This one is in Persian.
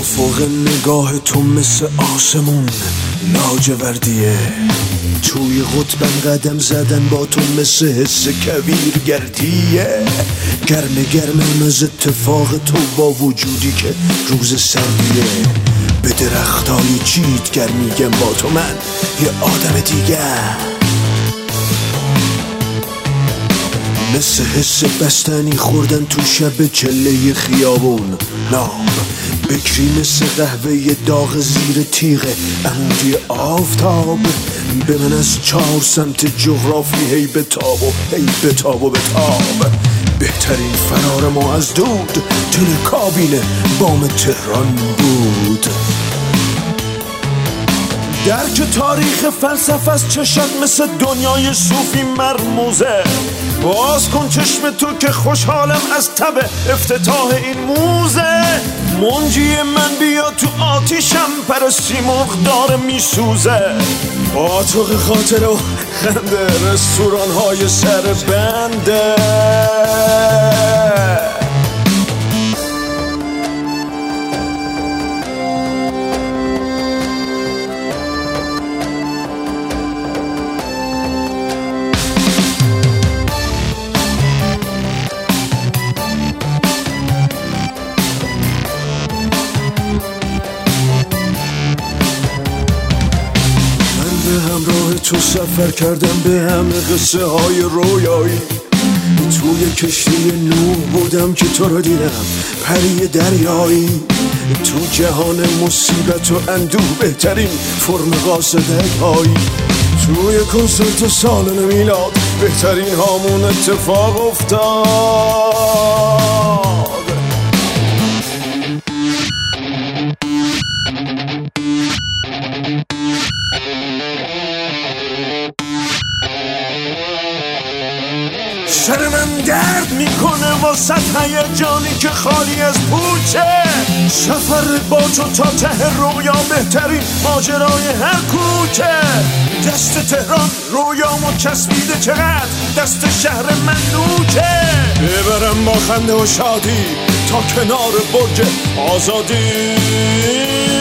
افق نگاه تو مثل آسمون لاجوردیه، توی قطبم قدم زدن با تو مثل حس کویرگردیه. گرم از اتفاق تو با وجودی که روز سردیه. به درختای چیتگر میگم با تو من یه آدم دیگه، مثل حس بستنی خوردن تو شب چله خیابون. نام بکری مثل قهوه داغ زیر تیغ عمودی آفتاب. به من از 4 سمت جغرافی هی بتاب و هی بتاب و بتاب. بهترین فرار ما از دود تل کابین بام تهران بود. درک تاریخ فلسفه از چشم مثل دنیای صوفی مرموزه. باز کن چشم تو که خوشحالم از تب افتتاح این موزه. منجی من بیا تو آتیشم، پر سیمرغ داره میسوزه. آتوق خاطر و خنده رستوران های سر بنده. همراه تو سفر کردم به همه قصه های رویایی. توی کشتی نوح بودم که تو رو دیدم پری دریایی. تو جهان مصیبت و اندوه بهترین فرم قاصدک هایی. توی کنسرت سال میلاد بهترین هامون اتفاق افتاد. سر من درد میکنه واسه هیجانی که خالی از پوچه. سفر با تو تا ته رویا بهترین ماجرای هر کوچه. دست تهران رویامو چسبیده چقدر دست شهر من نوچه. ببرم با خنده و شادی تا کنار برج آزادی.